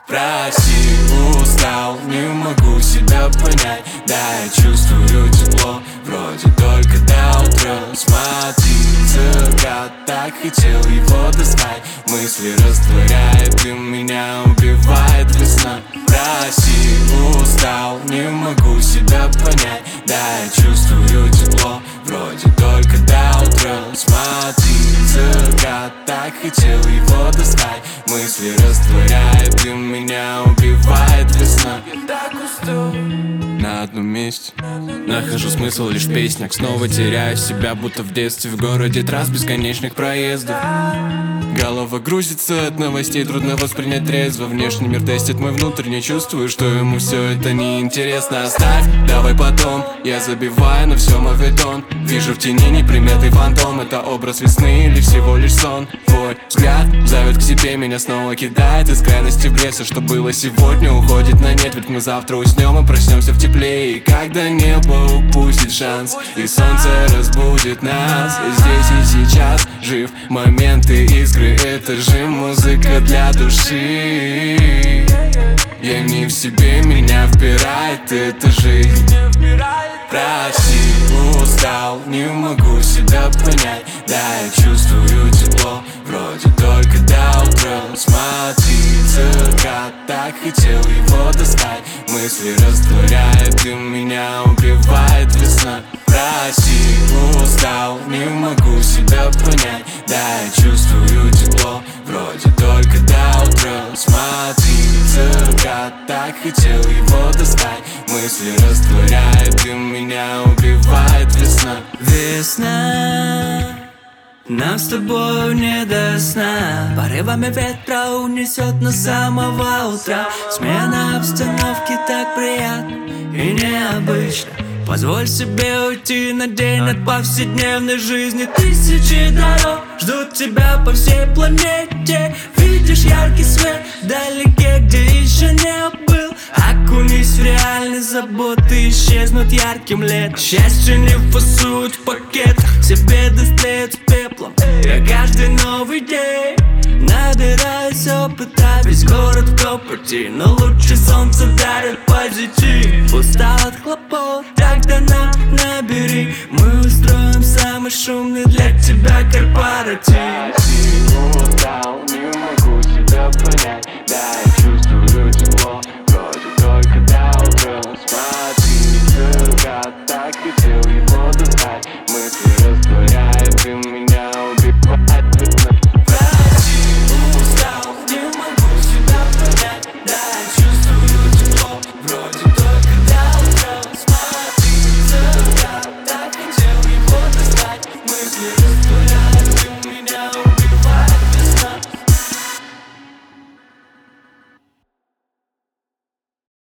Прости, устал, не могу себя понять. Да, я чувствую тепло, вроде только до утра. Смотри, закат, так хотел его достать. Мысли растворяет, и меня убивает весна. Прости, устал, не могу себя понять. Да, я чувствую тепло, вроде только до утра. Смотри, закат, так хотел его достать. Мысли растворяет, и меня убивает весна. Я так устал. На одном месте нахожу смысл лишь в песнях. Снова теряю себя, будто в детстве. В городе трасс бесконечных проездов. Голова грузится от новостей, трудно воспринять трезво. Внешний мир тестит мой внутренний, чувствую, что ему все это неинтересно. Оставь, давай потом, я забиваю на все моветон. Вижу в тени неприметный фантом. Это образ весны или всего лишь сон? Твой взгляд зовет к себе, меня снова кидает из крайности в лес. И что было сегодня, уходит на нет. Ведь мы завтра уснем и проснемся в тепле. И когда небо упустит шанс, и солнце разбудит нас, и здесь и сейчас жив моменты искры. Это же музыка для души. Я не в себе, меня впирает эта жизнь. Прости, устал, не могу себя понять. Да, я чувствую тепло, вроде только до утра. Смотри, закат, так хотел его достать. Мысли растворяет, и меня убивает весна. Прости, устал, не могу себя понять. Да, я чувствую тепло, вроде только до утра. Смотри, закат, так хотел его достать. Мысли растворяет, и меня убивает весна. Весна, нам с тобой не до сна. Порывами ветра унесет нас с самого утра. Смена обстановки так приятна и необычна. Позволь себе уйти на день от повседневной жизни. Тысячи дорог ждут тебя по всей планете. Видишь яркий свет вдалеке, где еще не был. Окунись в реальность, заботы исчезнут ярким летом. Счастье не фасуют в пакетах, все беды стлеют с пеплом. Я каждый новый день набираюсь опыта. Весь город в копоти, но лучше солнце дарит позитив. Устал от хлопот, тогда набери. Мы устроим самый шумный для тебя корпоратив. Устал, не могу себя понять. Да, я чувствую тепло,